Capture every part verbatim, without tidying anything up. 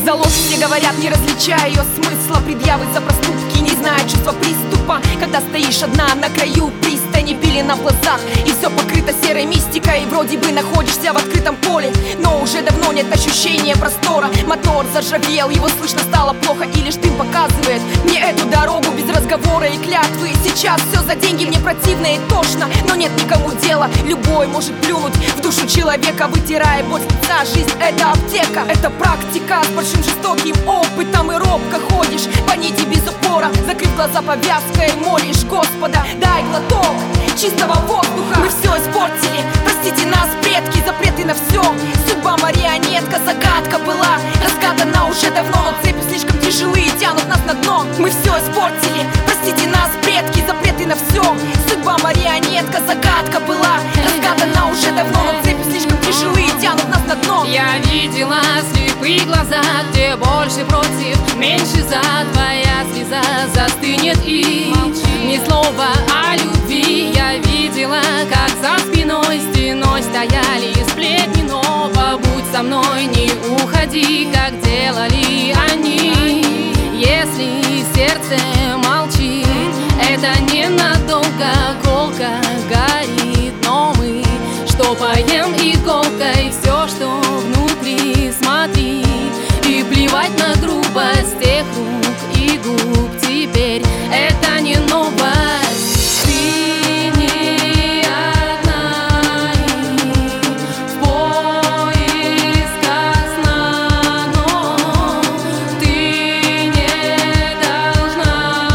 За ложь все говорят, не различая ее смысла. Предъявы за проступки, не зная чувства приступа. Когда стоишь одна на краю пристани, пелена в глазах, и все покрыто серой мистикой. Вроде бы находишься в открытом поле, но уже давно нет ощущения простора. Мотор заржавел, его слышно стало плохо, и лишь дым показывает мне эту дорогу без разговора и клятвы. Сейчас все за деньги, мне противно и тошно, но нет никому дела. Любой может плюнуть в душу человека, вытирая боль с лица. Жизнь — это аптека, это практика с большим жестоким опытом. И робко ходишь по нити без упора, закрыв глаза повязкой, молишь Господа: дай глоток чистого воздуха. Мы все испортили, простите нас, предки, запреты на все. Судьба марионетка, загадка была разгадана уже давно, но цепи слишком тяжелые, тянут нас на дно. Мы все испортили, простите нас, предки, запреты на все. Судьба марионетка, загадка была разгадана уже давно, но цепи слишком тяжелые, тянут нас на дно. Я видела слепые глаза, где больше против, меньше за. Твоя слеза застынет и ни слова о любви. Я видела, как за спиной стеной стояли сплетни, но побудь со мной, не уходи, как делали они. Если сердце молчит, это ненадолго, колка горит, но мы штопаем иголкой все, что внутри, смотри. И плевать на грубость тех рук и губ, теперь это не новость. Ты не одна и в поисках сна, но ты не должна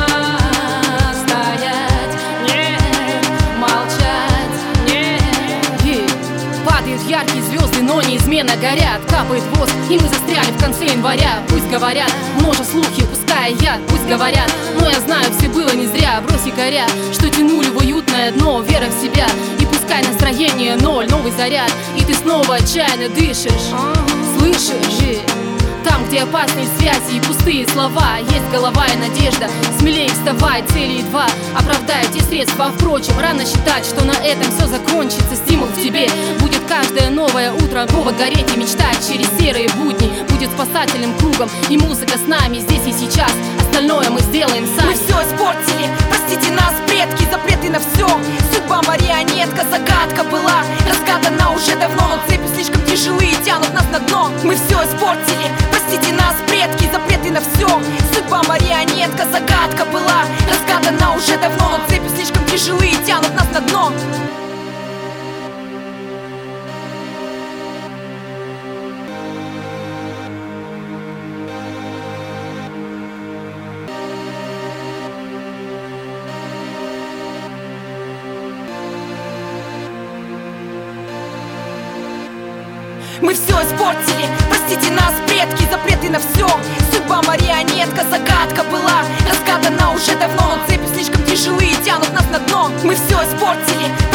стоять, нет, молчать, нет. Падают яркие звезды, но неизменно горят. Капает воск, и мы застряли в конце января. Пусть говорят, множе слухи, пускай я, пусть говорят, но я знаю, все было не зря. Брось якоря, что тянули в уютное дно, вера в себя. И пускай настроение ноль, новый заряд, и ты снова отчаянно дышишь. Слышишь? Там, где опасные связи и пустые слова, есть голова и надежда. Смелее вставай, цели едва оправдают те средства. Впрочем, рано считать, что на этом все закончится. Стимул в тебе будет каждое новое утро, повод гореть и мечтать через серые будни. Будет спасательным кругом, и музыка с нами здесь и сейчас. Остальное мы сделаем сами. Мы все испортили, простите нас, предки, запреты на все. Судьба марионетка, загадка была разгадана уже давно, но цепи слишком тяжелые, тянут нас на дно. Мы все испортили, простите нас, предки, запреты на все. Судьба марионетка, загадка была разгадана уже давно, но цепи слишком тяжелые, тянут нас на дно. Мы все испортили, простите нас, предки, запреты на все. Судьба марионетка, загадка была разгадана уже давно, но цепи слишком тяжелые, тянут нас на дно. Мы все испортили,